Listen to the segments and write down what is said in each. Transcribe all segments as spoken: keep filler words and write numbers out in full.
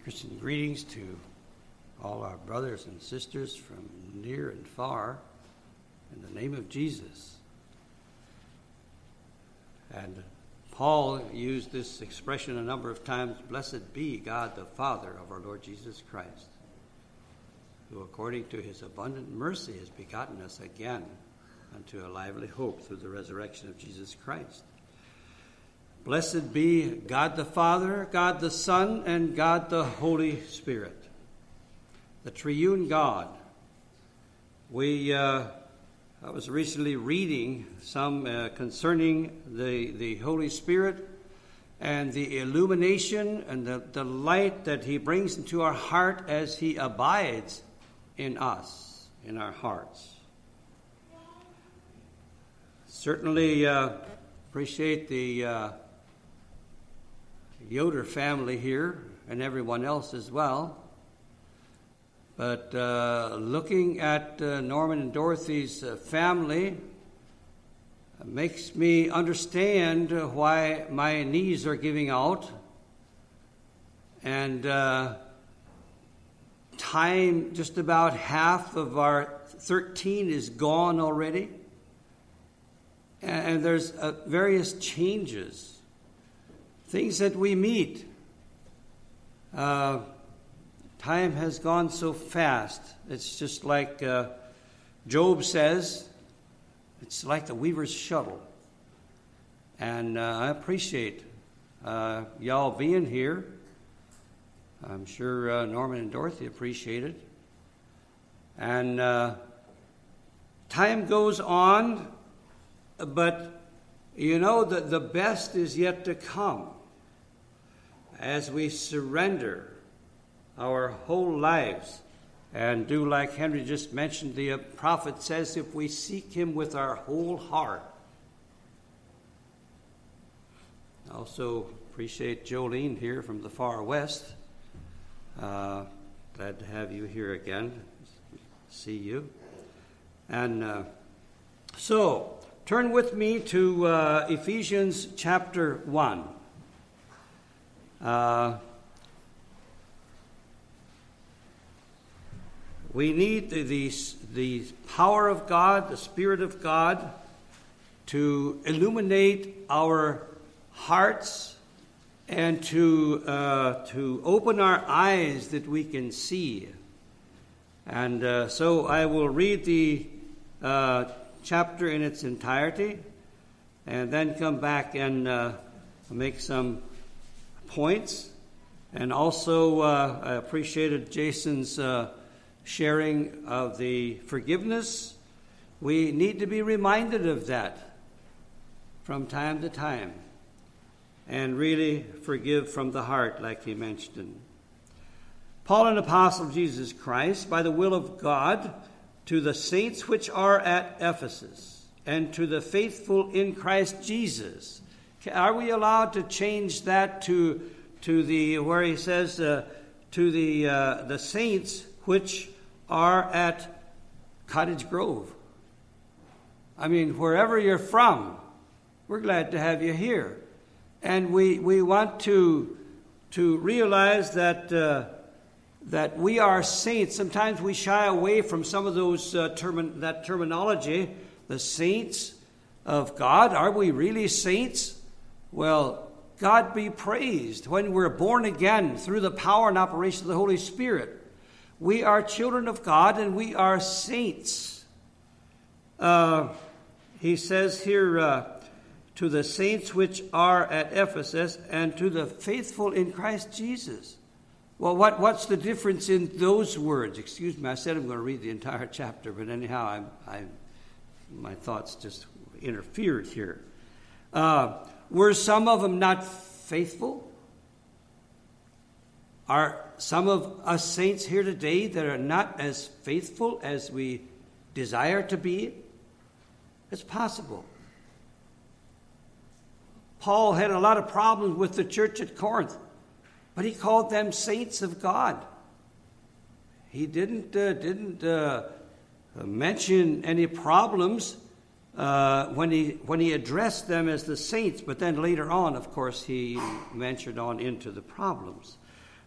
Christian greetings to all our brothers and sisters from near and far in the name of Jesus. And Paul used this expression a number of times, "Blessed be God the Father of our Lord Jesus Christ, who according to his abundant mercy has begotten us again unto a lively hope through the resurrection of Jesus Christ." Blessed be God the Father, God the Son, and God the Holy Spirit, the triune God. We, uh, I was recently reading some uh, concerning the, the Holy Spirit and the illumination and the, the light that he brings into our heart as he abides in us, in our hearts. Certainly uh, appreciate the uh, Yoder family here and everyone else as well. But uh, looking at uh, Norman and Dorothy's uh, family makes me understand uh, why my knees are giving out. And uh, time, just about half of our thirteen is gone already. And there's uh, various changes, things that we meet. Uh, time has gone so fast. It's just like uh, Job says, it's like the weaver's shuttle. And uh, I appreciate uh, y'all being here. I'm sure uh, Norman and Dorothy appreciate it. And uh, time goes on. But, you know, the, the best is yet to come as we surrender our whole lives and do like Henry just mentioned. The prophet says, if we seek him with our whole heart. I also appreciate Jolene here from the far west. Uh, glad to have you here again. See you. And uh, so... Turn with me to uh, Ephesians chapter one. Uh, we need the, the, the power of God, the Spirit of God, to illuminate our hearts and to, uh, to open our eyes that we can see. And uh, so I will read the uh, chapter in its entirety, and then come back and uh, make some points. And also, uh, I appreciated Jason's uh, sharing of the forgiveness. We need to be reminded of that from time to time, and really forgive from the heart, like he mentioned. Paul, an apostle of Jesus Christ, by the will of God, to the saints which are at Ephesus, and to the faithful in Christ Jesus. Are we allowed to change that to to the where he says uh, to the uh, the saints which are at Cottage Grove? I mean, wherever you're from, we're glad to have you here, and we we want to to realize that. Uh, that we are saints. Sometimes we shy away from some of those uh, term- that terminology, the saints of God. Are we really saints? Well, God be praised. When we're born again through the power and operation of the Holy Spirit, we are children of God and we are saints. Uh, he says here, uh, to the saints which are at Ephesus and to the faithful in Christ Jesus. Well, what, what's the difference in those words? Excuse me, I said I'm going to read the entire chapter, but anyhow, I'm, I'm, my thoughts just interfered here. Uh, were some of them not faithful? Are some of us saints here today that are not as faithful as we desire to be? It's possible. Paul had a lot of problems with the church at Corinth. But he called them saints of God. He didn't uh, didn't uh, mention any problems uh, when he when he addressed them as the saints. But then later on, of course, he ventured on into the problems.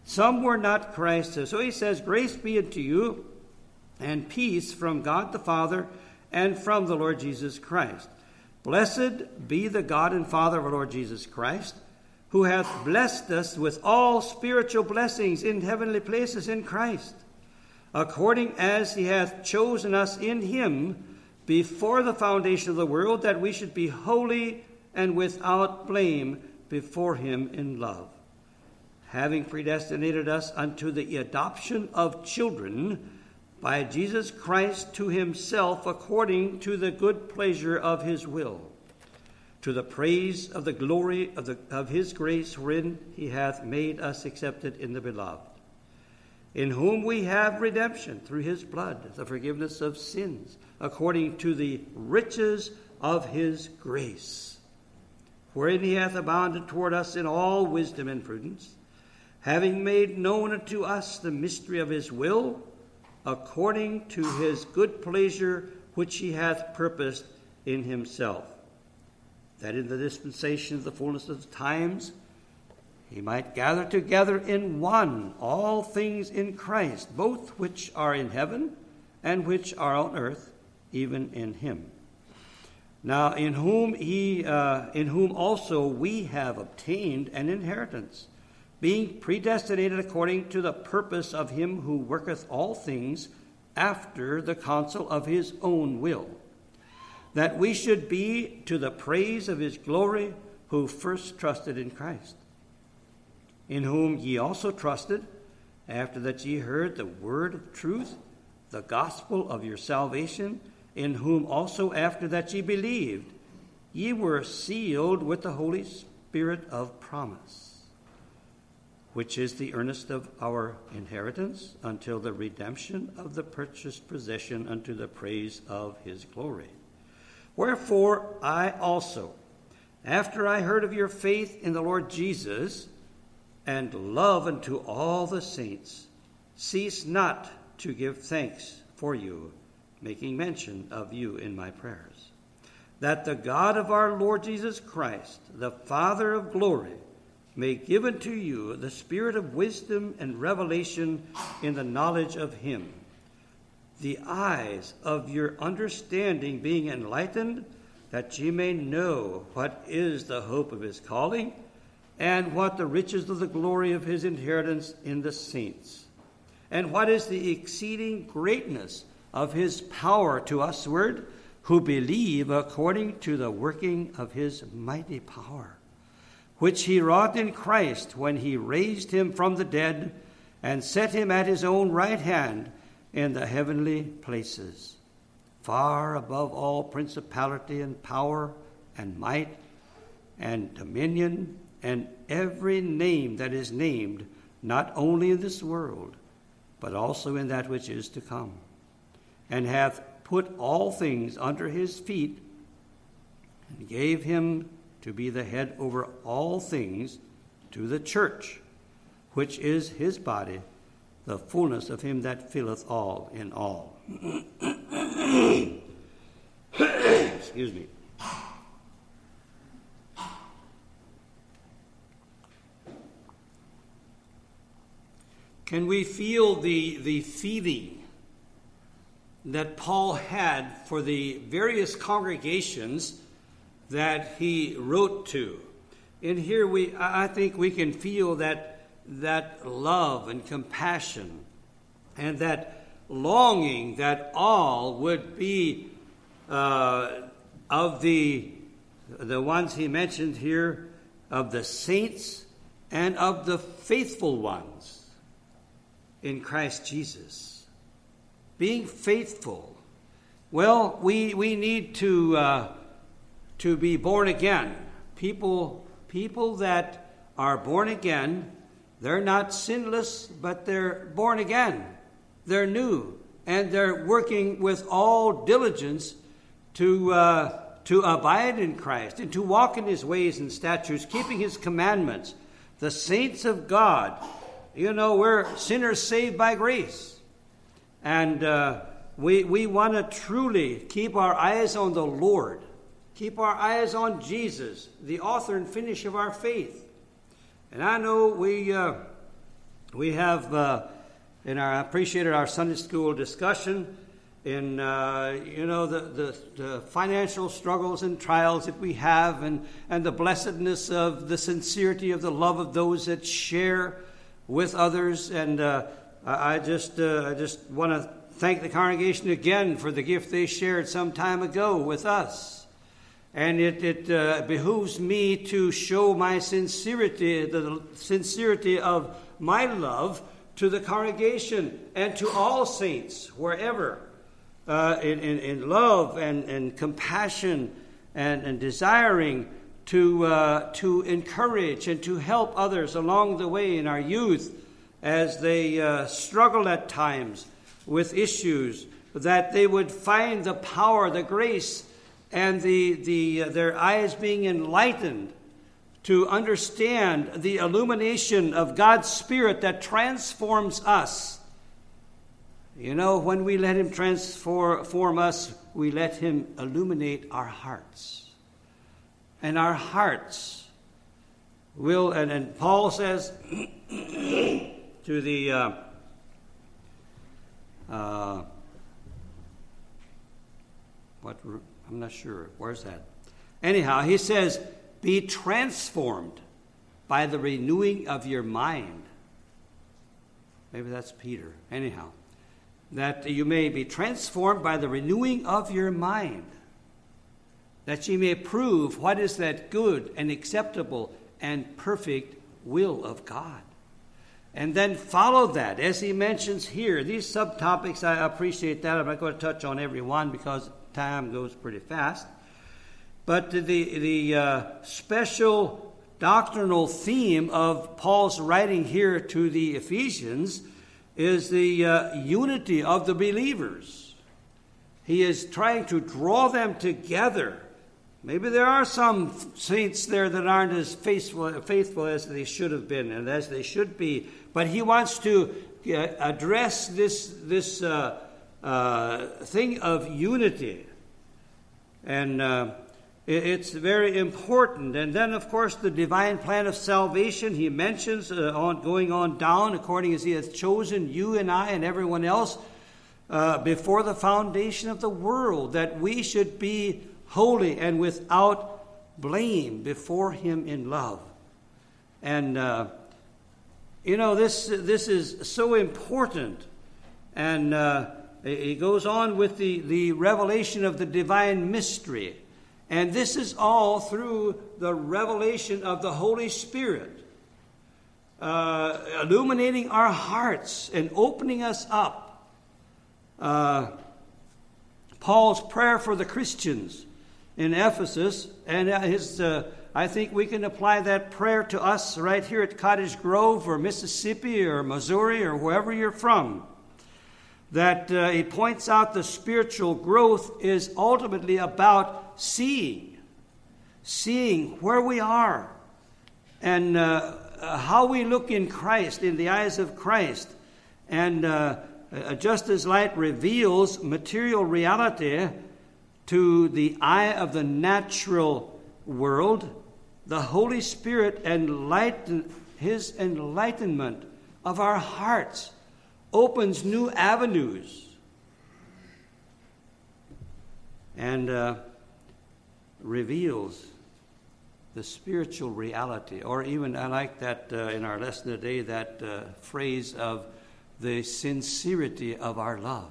Some were not Christ's. So he says, grace be unto you and peace from God the Father and from the Lord Jesus Christ. Blessed be the God and Father of our Lord Jesus Christ, who hath blessed us with all spiritual blessings in heavenly places in Christ, according as he hath chosen us in him before the foundation of the world, that we should be holy and without blame before him in love, having predestinated us unto the adoption of children by Jesus Christ to himself, according to the good pleasure of his will, to the praise of the glory of, the, of his grace, wherein he hath made us accepted in the beloved, in whom we have redemption through his blood, the forgiveness of sins, according to the riches of his grace, wherein he hath abounded toward us in all wisdom and prudence, having made known unto us the mystery of his will, according to his good pleasure, which he hath purposed in himself, that in the dispensation of the fullness of the times he might gather together in one all things in Christ, both which are in heaven and which are on earth, even in him. Now in whom he, uh, in whom also we have obtained an inheritance, being predestinated according to the purpose of him who worketh all things after the counsel of his own will, that we should be to the praise of his glory, who first trusted in Christ, in whom ye also trusted, after that ye heard the word of truth, the gospel of your salvation, in whom also after that ye believed, ye were sealed with the Holy Spirit of promise, which is the earnest of our inheritance, until the redemption of the purchased possession, unto the praise of his glory. Wherefore I also, after I heard of your faith in the Lord Jesus, and love unto all the saints, cease not to give thanks for you, making mention of you in my prayers, that the God of our Lord Jesus Christ, the Father of glory, may give unto you the spirit of wisdom and revelation in the knowledge of him, the eyes of your understanding being enlightened, that ye may know what is the hope of his calling, and what the riches of the glory of his inheritance in the saints, and what is the exceeding greatness of his power to usward, who believe, according to the working of his mighty power, which he wrought in Christ when he raised him from the dead and set him at his own right hand in the heavenly places, far above all principality and power and might and dominion and every name that is named, not only in this world, but also in that which is to come, and hath put all things under his feet, and gave him to be the head over all things to the church, which is his body, the fullness of him that filleth all in all. Excuse me. Can we feel the, the feeling that Paul had for the various congregations that he wrote to? In here, we I think we can feel that that love and compassion and that longing that all would be uh, of the the ones he mentioned here, of the saints and of the faithful ones in Christ Jesus. Being faithful. Well, we we need to uh, to be born again. People people that are born again, they're not sinless, but they're born again. They're new, and they're working with all diligence to uh, to abide in Christ and to walk in his ways and statutes, keeping his commandments. The saints of God, you know, we're sinners saved by grace. And uh, we, we want to truly keep our eyes on the Lord, keep our eyes on Jesus, the author and finish of our faith. And I know we uh, we have, uh, in our, I appreciated our Sunday school discussion in, uh, you know, the, the, the financial struggles and trials that we have, and, and the blessedness of the sincerity of the love of those that share with others. And uh, I just, uh, I just want to thank the congregation again for the gift they shared some time ago with us. And it, it uh, behooves me to show my sincerity, the sincerity of my love to the congregation and to all saints, wherever, uh, in, in, in love and, and compassion and, and desiring to, uh, to encourage and to help others along the way in our youth as they uh, struggle at times with issues, that they would find the power, the grace, and the, the uh, their eyes being enlightened to understand the illumination of God's Spirit that transforms us. You know, when we let Him transform us, we let Him illuminate our hearts. And our hearts will, and, and Paul says to the, uh, uh, what, I'm not sure, where's that? Anyhow, he says, be transformed by the renewing of your mind. Maybe that's Peter. Anyhow, that you may be transformed by the renewing of your mind, that ye may prove what is that good and acceptable and perfect will of God. And then follow that, as he mentions here. These subtopics, I appreciate that. I'm not going to touch on every one because time goes pretty fast. But the, the uh, special doctrinal theme of Paul's writing here to the Ephesians is the uh, unity of the believers. He is trying to draw them together. Maybe there are some saints there that aren't as faithful, faithful as they should have been and as they should be. But he wants to uh, address this, this uh, uh, thing of unity. And uh, it, it's very important. And then, of course, the divine plan of salvation he mentions uh, on going on down, according as he has chosen you and I and everyone else uh, before the foundation of the world, that we should be holy and without blame before him in love. And, uh, you know, this this is so important. And uh, he goes on with the, the revelation of the divine mystery. And this is all through the revelation of the Holy Spirit, uh, illuminating our hearts and opening us up. Uh, Paul's prayer for the Christians in Ephesus, and his, uh, I think we can apply that prayer to us right here at Cottage Grove or Mississippi or Missouri or wherever you're from. That uh, he points out the spiritual growth is ultimately about seeing, seeing where we are and uh, how we look in Christ, in the eyes of Christ. And uh, just as light reveals material reality to the eye of the natural world, the Holy Spirit enlighten his enlightenment of our hearts opens new avenues and uh, reveals the spiritual reality. Or even, I like that uh, in our lesson today, that uh, phrase of the sincerity of our love.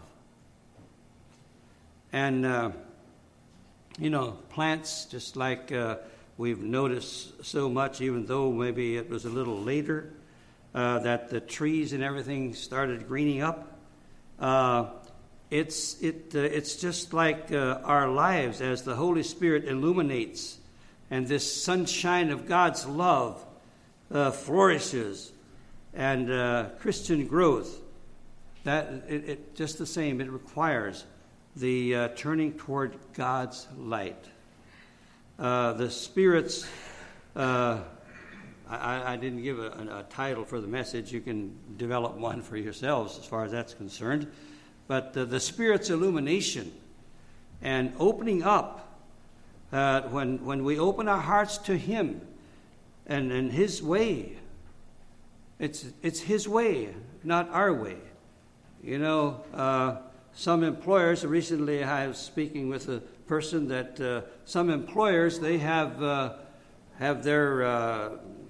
And uh, You know, plants, just like uh, we've noticed so much, even though maybe it was a little later, uh, that the trees and everything started greening up. Uh, it's it uh, it's just like uh, our lives as the Holy Spirit illuminates, and this sunshine of God's love uh, flourishes, and uh, Christian growth. That it, it just the same. It requires the uh, turning toward God's light. Uh, the Spirit's, uh, I, I didn't give a, a title for the message. You can develop one for yourselves as far as that's concerned. But uh, the Spirit's illumination and opening up, uh, when, when we open our hearts to Him and, and His way, It's, it's His way, not our way. You know, uh, some employers, recently I was speaking with a person that uh, some employers, they have uh, have their uh,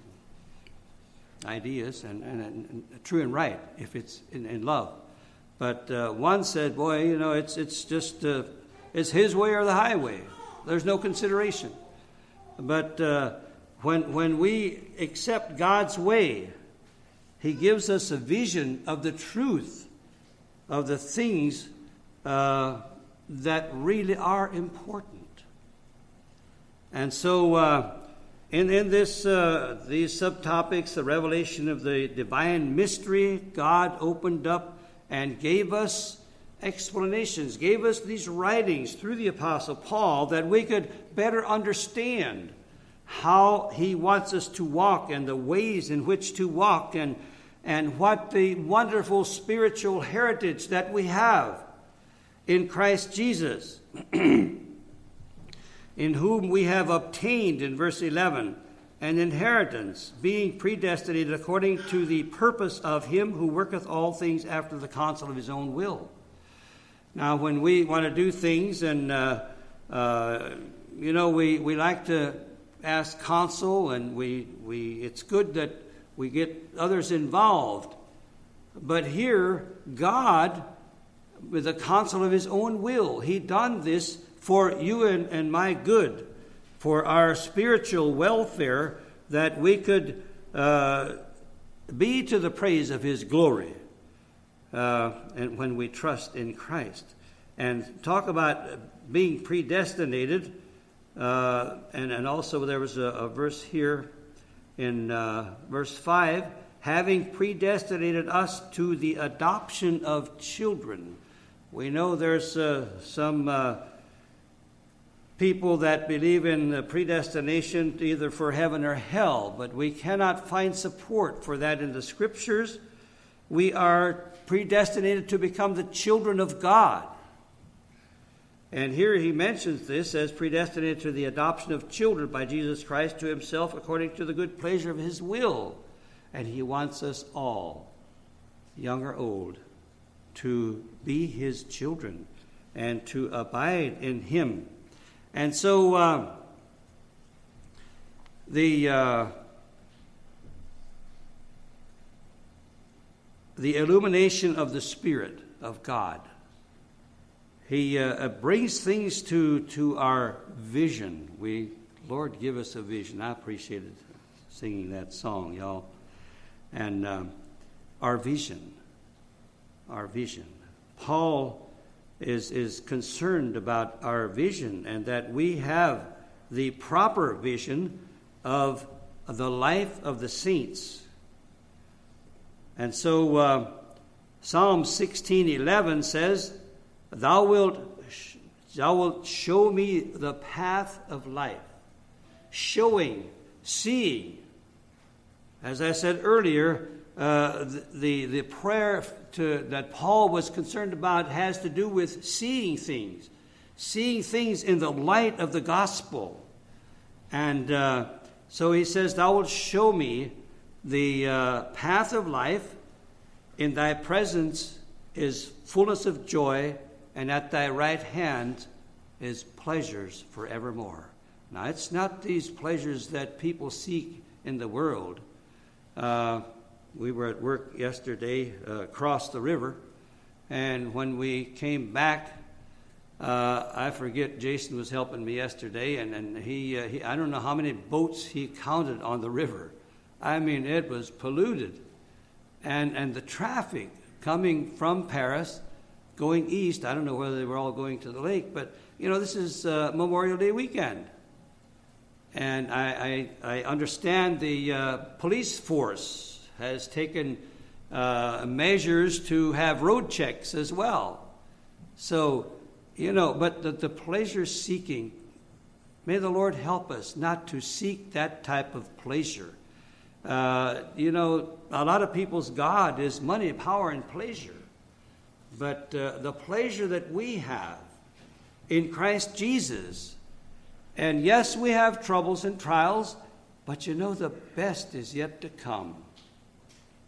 ideas, and, and, and true and right, if it's in, in love. But uh, one said, boy, you know, it's it's just, uh, it's His way or the highway. There's no consideration. But uh, when when we accept God's way, He gives us a vision of the truth of the things uh, that really are important. And so uh, in, in this uh, these subtopics, the revelation of the divine mystery, God opened up and gave us explanations, gave us these writings through the Apostle Paul that we could better understand how he wants us to walk and the ways in which to walk, and and what the wonderful spiritual heritage that we have in Christ Jesus, in whom we have obtained, in verse eleven, an inheritance, being predestinated according to the purpose of Him who worketh all things after the counsel of His own will. Now, when we want to do things, and, uh, uh, you know, we, we like to ask counsel, and we, we it's good that we get others involved. But here, God, with the counsel of His own will, He done this for you and, and my good, for our spiritual welfare, that we could uh, be to the praise of His glory, uh, and when we trust in Christ. And talk about being predestinated, uh, and, and also there was a, a verse here in uh, verse five, having predestinated us to the adoption of children. We know there's uh, some uh, people that believe in predestination either for heaven or hell, but we cannot find support for that in the Scriptures. We are predestinated to become the children of God. And here he mentions this as predestinated to the adoption of children by Jesus Christ to Himself according to the good pleasure of His will. And He wants us all, young or old, to be His children and to abide in Him. And so uh, the uh, the illumination of the Spirit of God, He uh, brings things to, to our vision. We, Lord, give us a vision. I appreciated singing that song, y'all. And um, our vision, our vision. Paul is, is concerned about our vision, and that we have the proper vision of the life of the saints. And so uh, Psalm sixteen eleven says, Thou wilt, thou wilt show me the path of life. Showing, seeing. As I said earlier, uh, the, the the prayer to, that Paul was concerned about has to do with seeing things, seeing things in the light of the gospel. And uh, so he says, Thou wilt show me the uh, path of life. In Thy presence is fullness of joy, and at Thy right hand is pleasures forevermore. Now, it's not these pleasures that people seek in the world. Uh, we were at work yesterday uh, across the river, and when we came back, uh, I forget, Jason was helping me yesterday, and, and he, uh, he, I don't know how many boats he counted on the river. I mean, it was polluted. And, and the traffic coming from Paris, going east, I don't know whether they were all going to the lake, but, you know, this is uh, Memorial Day weekend. And I, I, I understand the uh, police force has taken uh, measures to have road checks as well. So, you know, but the, the pleasure seeking, may the Lord help us not to seek that type of pleasure. Uh, you know, a lot of people's God is money, power, and pleasure. But uh, the pleasure that we have in Christ Jesus, and yes, we have troubles and trials, but you know, the best is yet to come.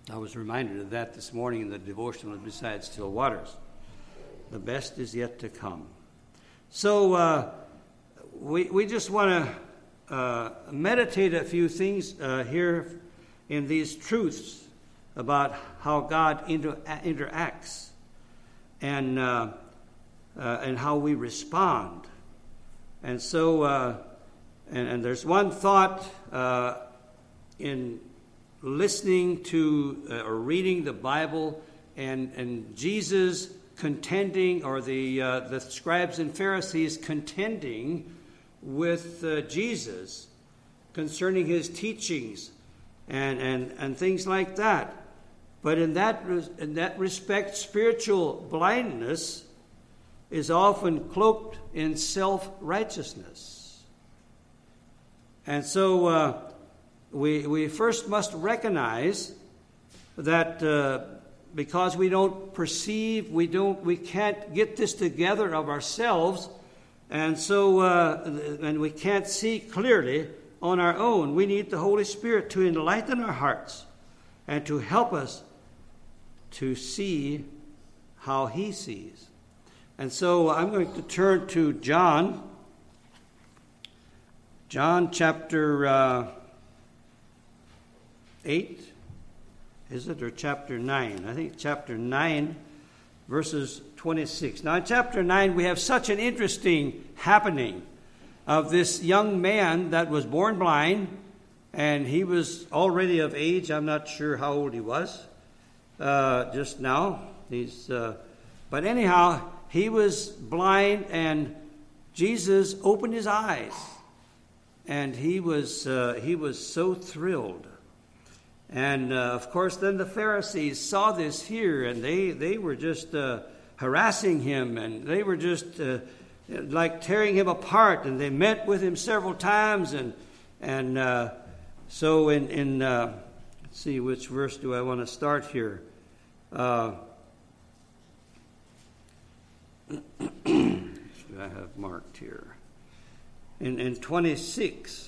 I was reminded of that this morning in the devotional beside still waters. The best is yet to come. So uh, we we just want to uh, meditate a few things uh, here in these truths about how God inter- interacts and uh, uh, and how we respond. And so, uh, and, and there's one thought uh, in listening to uh, or reading the Bible and and Jesus contending, or the uh, the scribes and Pharisees contending with uh, Jesus concerning his teachings and, and and things like that. But in that in that respect, spiritual blindness is often cloaked in self-righteousness. And so uh, we we first must recognize that uh, because we don't perceive, we don't, we can't get this together of ourselves, and so uh, and we can't see clearly on our own. We need the Holy Spirit to enlighten our hearts and to help us to see how He sees. And so I'm going to turn to John, John chapter uh, eight. Is it, or chapter nine? I think chapter nine, verses twenty-six. Now in chapter nine, we have such an interesting happening of this young man that was born blind, and he was already of age. I'm not sure how old he was uh, just now. He's, uh, but anyhow, he was blind, and Jesus opened his eyes, and he was uh, he was so thrilled. And, uh, of course, then the Pharisees saw this here, and they, they were just uh, harassing him, and they were just uh, like tearing him apart, and they met with him several times. And and uh, so in, in uh, let's see, which verse do I want to start here? Uh, should I have marked here? In, in twenty-six.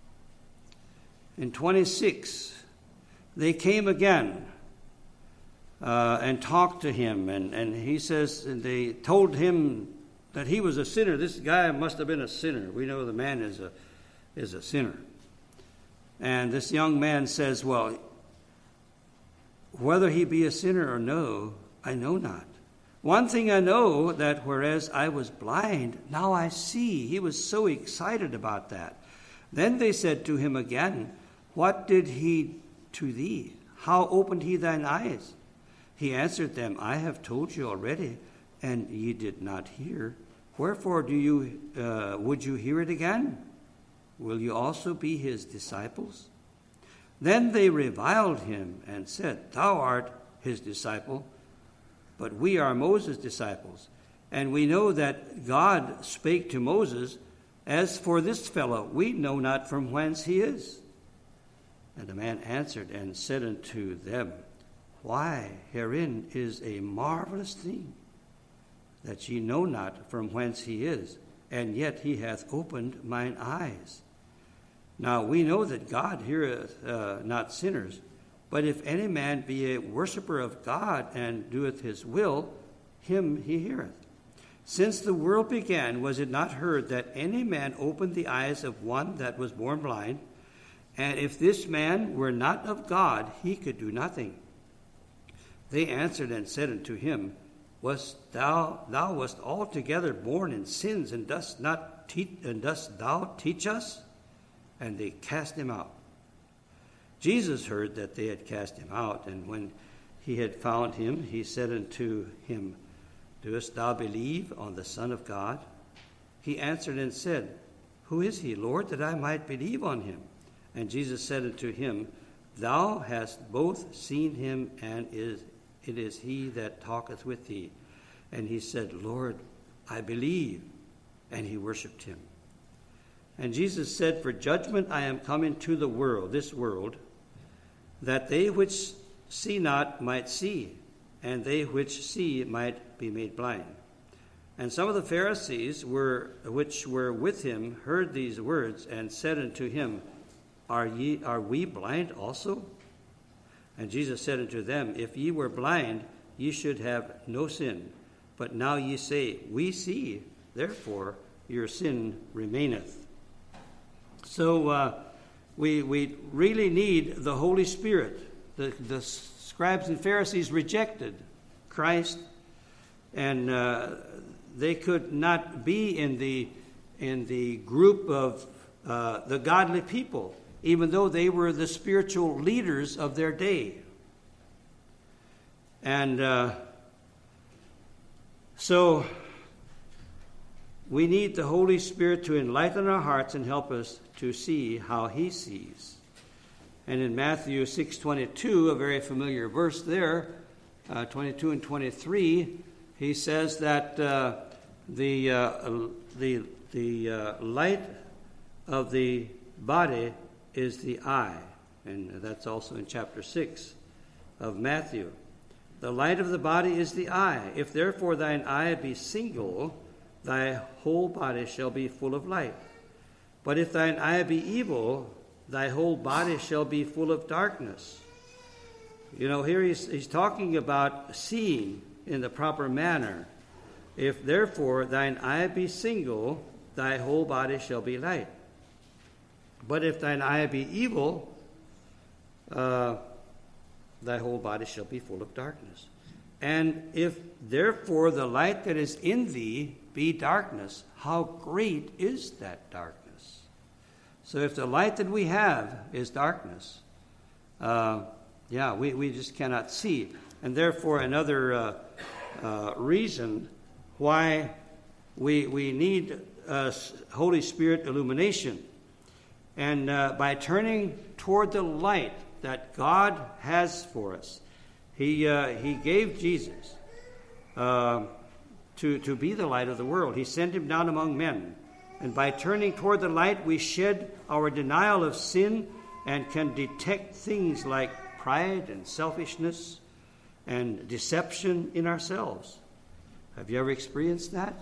In twenty-six... They came again uh, and talked to him, and, and he says, and they told him that he was a sinner. This guy must have been a sinner. We know the man is a is a sinner. And this young man says, well, whether he be a sinner or no, I know not. One thing I know, that whereas I was blind, now I see. He was so excited about that. Then they said to him again, what did he to thee? How opened he thine eyes? He answered them, I have told you already, and ye did not hear. Wherefore do you uh, would you hear it again? Will you also be his disciples? Then they reviled him and said, thou art his disciple, but we are Moses' disciples. And we know that God spake to Moses, as for this fellow, we know not from whence he is. And the man answered and said unto them, why, herein is a marvelous thing, that ye know not from whence he is, and yet he hath opened mine eyes. Now we know that God heareth uh, not sinners, but if any man be a worshipper of God and doeth his will, him he heareth. Since the world began, was it not heard that any man opened the eyes of one that was born blind? And if this man were not of God, he could do nothing. They answered and said unto him, Wast thou thou wast altogether born in sins, and dost not te- and dost thou teach us? And they cast him out. Jesus heard that they had cast him out, and when he had found him, he said unto him, Dost thou believe on the Son of God? He answered and said, Who is he, Lord, that I might believe on him? And Jesus said unto him, Thou hast both seen him, and is, it is he that talketh with thee. And he said, Lord, I believe. And he worshipped him. And Jesus said, For judgment I am come into the world, this world, that they which see not might see, and they which see might be made blind. And some of the Pharisees were which were with him heard these words, and said unto him, Are ye are we blind also? And Jesus said unto them, If ye were blind, ye should have no sin. But now ye say, We see, therefore your sin remaineth. So uh, we we really need the Holy Spirit. The, the scribes and Pharisees rejected Christ, and uh, they could not be in the in the group of uh, the godly people, even though they were the spiritual leaders of their day. And uh, so we need the Holy Spirit to enlighten our hearts and help us to see how he sees. And in Matthew six twenty-two, a very familiar verse there, uh, twenty-two and twenty-three, he says that uh, the uh, the the uh, light of the body is the eye, and that's also in chapter six of Matthew. The light of the body is the eye. If therefore thine eye be single, thy whole body shall be full of light. But if thine eye be evil, thy whole body shall be full of darkness. You know, here he's, he's talking about seeing in the proper manner. If therefore thine eye be single, thy whole body shall be light. But if thine eye be evil, uh, thy whole body shall be full of darkness. And if therefore the light that is in thee be darkness, how great is that darkness? So if the light that we have is darkness, uh, yeah, we, we just cannot see. And therefore another uh, uh, reason why we, we need uh, Holy Spirit illumination. And uh, by turning toward the light that God has for us, He uh, He gave Jesus uh, to, to be the light of the world. He sent him down among men. And by turning toward the light, we shed our denial of sin and can detect things like pride and selfishness and deception in ourselves. Have you ever experienced that?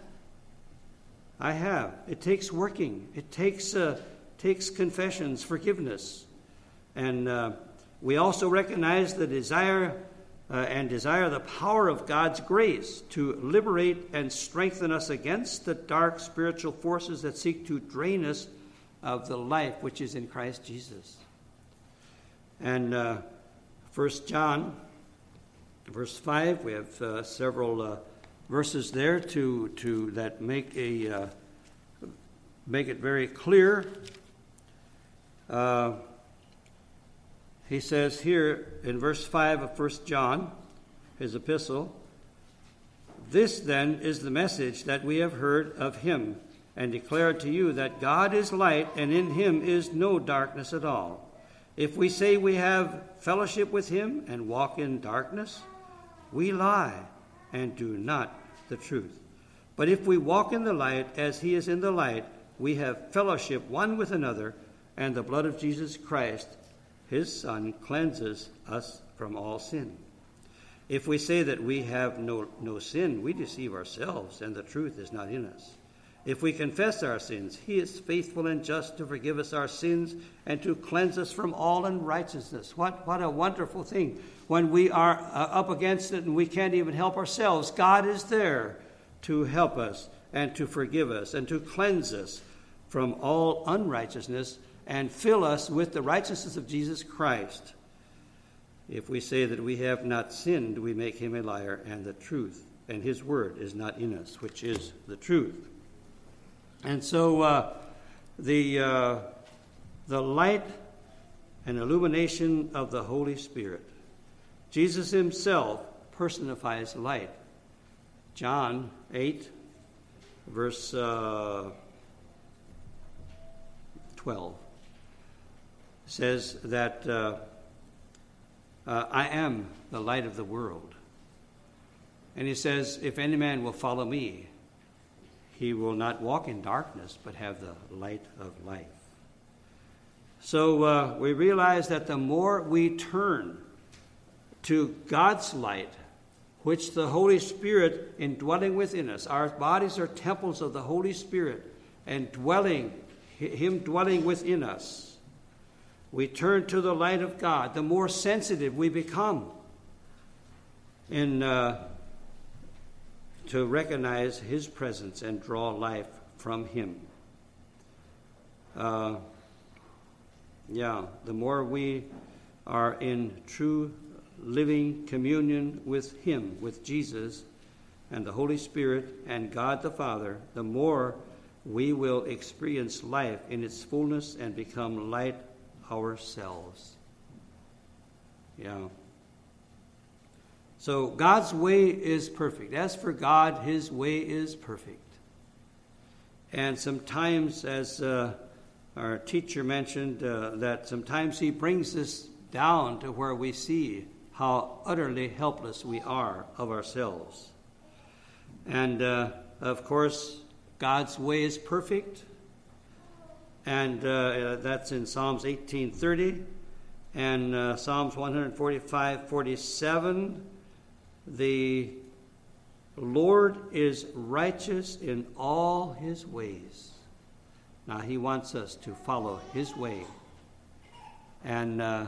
I have. It takes working. It takes uh, takes confessions, forgiveness. And uh, we also recognize the desire uh, and desire the power of God's grace to liberate and strengthen us against the dark spiritual forces that seek to drain us of the life which is in Christ Jesus. And uh, First John, verse five, we have uh, several uh, verses there to to that make a uh, make it very clear. Uh, he says here in verse five of First John, his epistle, "This then is the message that we have heard of him and declared to you, that God is light, and in him is no darkness at all. If we say we have fellowship with him and walk in darkness, we lie and do not the truth. But if we walk in the light as he is in the light, we have fellowship one with another, and the blood of Jesus Christ, his Son, cleanses us from all sin. If we say that we have no, no sin, we deceive ourselves, and the truth is not in us. If we confess our sins, he is faithful and just to forgive us our sins and to cleanse us from all unrighteousness." What, what a wonderful thing. When we are uh, up against it and we can't even help ourselves, God is there to help us and to forgive us and to cleanse us from all unrighteousness and fill us with the righteousness of Jesus Christ. If we say that we have not sinned, we make him a liar, and the truth, and his word is not in us, which is the truth. And so uh, the uh, the light and illumination of the Holy Spirit. Jesus himself personifies light. John eight, verse uh, twelve, says that uh, uh, I am the light of the world. And he says, if any man will follow me, he will not walk in darkness, but have the light of life. So uh, we realize that the more we turn to God's light, which the Holy Spirit indwelling within us, our bodies are temples of the Holy Spirit, and dwelling, him dwelling within us, we turn to the light of God, the more sensitive we become in uh, to recognize His presence and draw life from Him. Uh, yeah, the more we are in true living communion with Him, with Jesus and the Holy Spirit and God the Father, the more we will experience life in its fullness and become light ourselves. Yeah. So God's way is perfect. As for God, His way is perfect. And sometimes, as uh, our teacher mentioned, uh, that sometimes He brings us down to where we see how utterly helpless we are of ourselves. And, uh, of course, God's way is perfect. And uh, that's in Psalms eighteen thirty. And uh, Psalms one forty-five forty-seven. The Lord is righteous in all His ways. Now, He wants us to follow His way. And uh,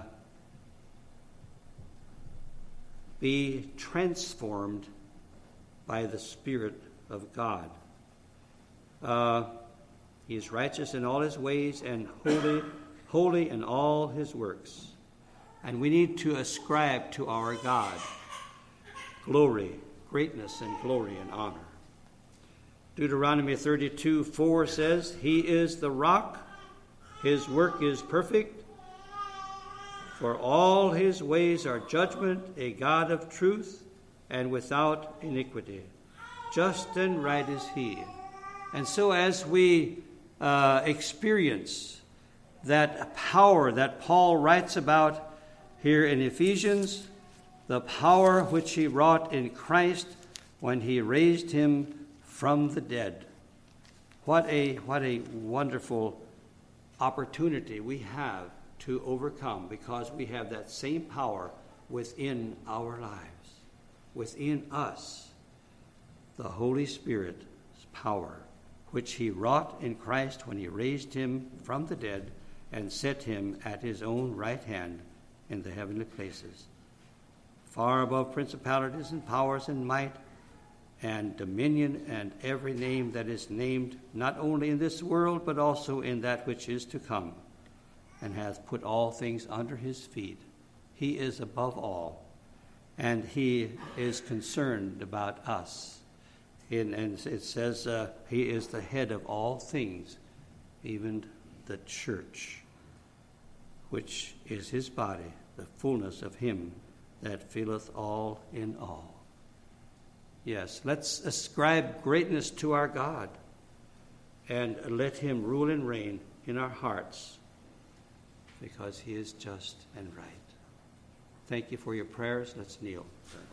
be transformed by the Spirit of God. Uh, he is righteous in all His ways and holy, holy in all His works. And we need to ascribe to our God glory, greatness, and glory and honor. Deuteronomy thirty-two four says, He is the rock, His work is perfect, for all His ways are judgment, a God of truth, and without iniquity. Just and right is He. And so as we uh, experience that power that Paul writes about here in Ephesians, the power which He wrought in Christ when He raised Him from the dead. What a, what a wonderful opportunity we have to overcome, because we have that same power within our lives, within us, the Holy Spirit's power, which He wrought in Christ when He raised Him from the dead and set Him at His own right hand in the heavenly places, far above principalities and powers and might and dominion and every name that is named, not only in this world, but also in that which is to come, and hath put all things under His feet. He is above all, and He is concerned about us. In, and it says uh, He is the head of all things, even the church, which is His body, the fullness of Him that filleth all in all. Yes, let's ascribe greatness to our God and let Him rule and reign in our hearts, because He is just and right. Thank you for your prayers. Let's kneel.